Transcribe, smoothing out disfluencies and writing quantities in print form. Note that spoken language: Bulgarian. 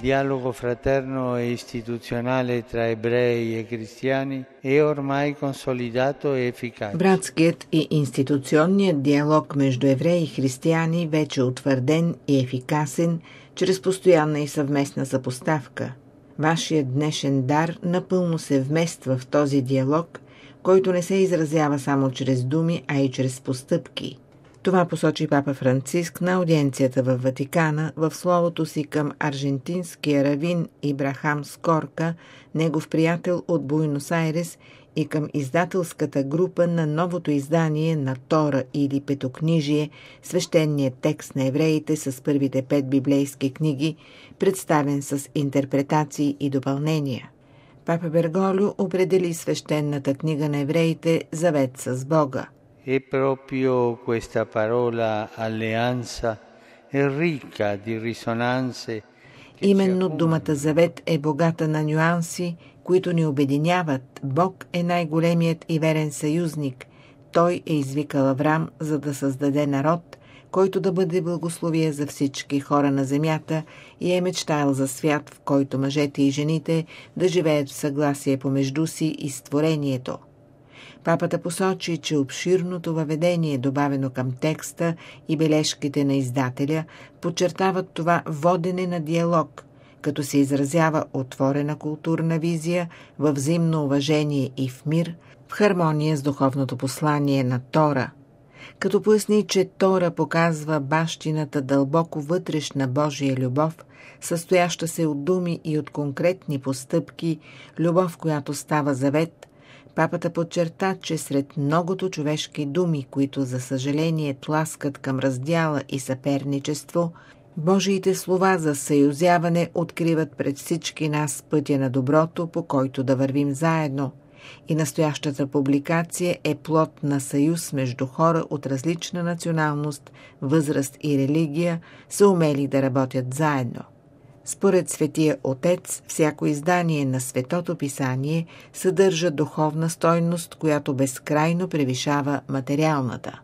dialogo fraterno e istituzionale tra ebrei e cristiani è ormai consolidato e efficace. Братският и институционният диалог между евреи и християни вече е утвърден и ефикасен чрез постоянна и съвместна съпоставка. Вашият днешен дар напълно се вмества в този диалог, който не се изразява само чрез думи, а и чрез постъпки. Това посочи папа Франциск на аудиенцията във Ватикана в словото си към аржентинския равин Ибрахам Скорка, негов приятел от Буенос Айрес, и към издателската група на новото издание на Тора или Петокнижие, свещеният текст на евреите с първите 5 библейски книги, представен с интерпретации и допълнения. Папа Берголио определи свещената книга на евреите Завет с Бога. E proprio questa parola alleanza è ricca di risonanze. Именно думата Завет е богата на нюанси, които ни обединяват. Бог е най-големият и верен съюзник. Той е извикал Аврам, за да създаде народ, който да бъде благословие за всички хора на земята, и е мечтаял за свят, в който мъжете и жените да живеят в съгласие помежду си и с творението. Папата посочи, че обширното въведение, добавено към текста, и бележките на издателя подчертават това водене на диалог, като се изразява отворена културна визия във взаимно уважение и в мир, в хармония с духовното послание на Тора. Като поясни, че Тора показва бащината дълбоко вътрешна Божия любов, състояща се от думи и от конкретни постъпки, любов, която става завет, папата подчерта, че сред многото човешки думи, които за съжаление тласкат към раздяла и съперничество, Божиите слова за съюзяване откриват пред всички нас пътя на доброто, по който да вървим заедно. И настоящата публикация е плод на съюз между хора от различна националност, възраст и религия, съумели да работят заедно. Според Светия Отец, всяко издание на Светото Писание съдържа духовна стойност, която безкрайно превишава материалната.